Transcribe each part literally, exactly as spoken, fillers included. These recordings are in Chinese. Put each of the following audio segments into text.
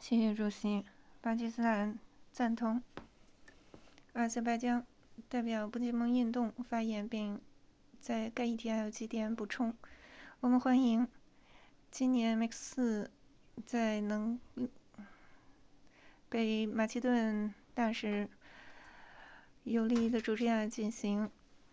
谢谢主席。巴基斯坦赞同。阿塞拜疆代表不结盟运动发言，并在该议题还有几点补充。我们欢迎今年 M X 四在能被马其顿大使有力的主持下进行，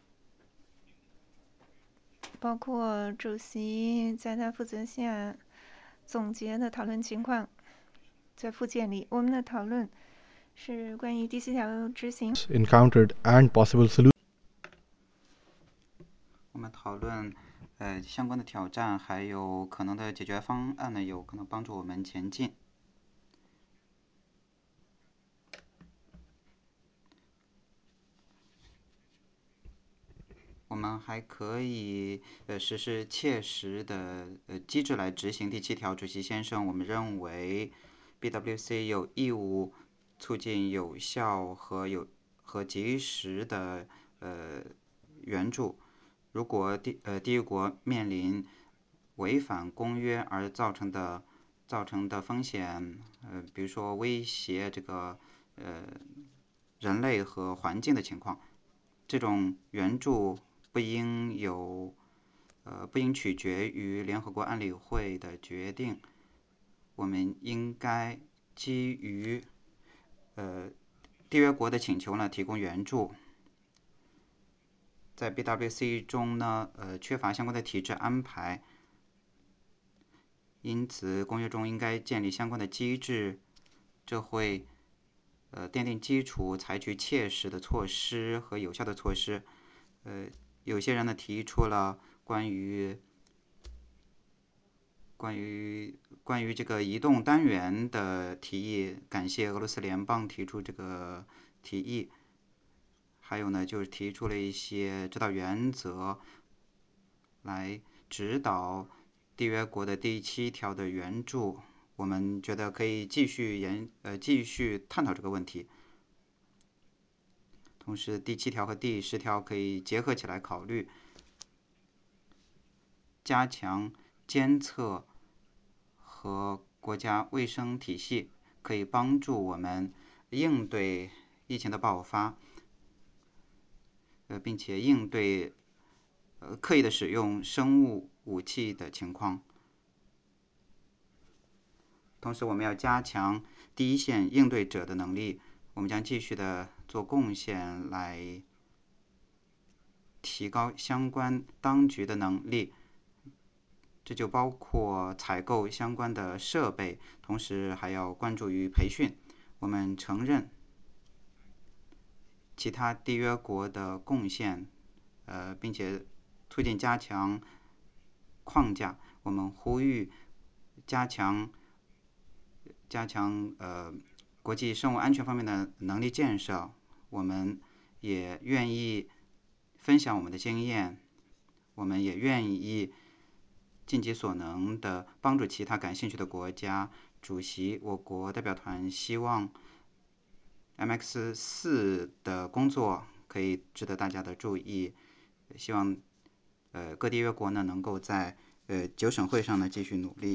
包括主席在他负责下总结的讨论情况。在附件里，我们的讨论是关于第四条执行 encountered and possible solutions。 我们讨论呃相关的挑战，还有可能的解决方案呢，有可能帮助我们前进。我们还可以呃实施切实的呃机制来执行第七条。主席先生，我们认为 B W C 有义务促进有效和有和及时的呃援助。如果缔呃缔约国面临违反公约而造成的造成的风险，呃，比如说威胁这个呃人类和环境的情况，这种援助不应有呃不应取决于联合国安理会的决定。我们应该基于呃缔约国的请求呢提供援助。在 B W C 中呢，呃，缺乏相关的体制安排，因此公约中应该建立相关的机制，这会呃奠定基础，采取切实的措施和有效的措施。呃，有些人呢提出了关于关于关于这个移动单元的提议，感谢俄罗斯联邦提出这个提议。还有呢，就是提出了一些指导原则，来指导缔约国的第七条的援助。我们觉得可以继续研呃继续探讨这个问题。同时，第七条和第十条可以结合起来考虑，加强监测和国家卫生体系，可以帮助我们应对疫情的爆发。呃，并且应对呃刻意的使用生物武器的情况。同时，我们要加强第一线应对者的能力。我们将继续的做贡献，来提高相关当局的能力。这就包括采购相关的设备，同时还要关注于培训。我们承认其他缔约国的贡献，呃，并且推进加强框架。我们呼吁加强加强呃国际生物安全方面的能力建设。我们也愿意分享我们的经验，我们也愿意尽己所能的帮助其他感兴趣的国家。主席，我国代表团希望 M X 四的工作可以值得大家的注意，希望呃各缔约国呢能够在呃九省会上呢继续努力。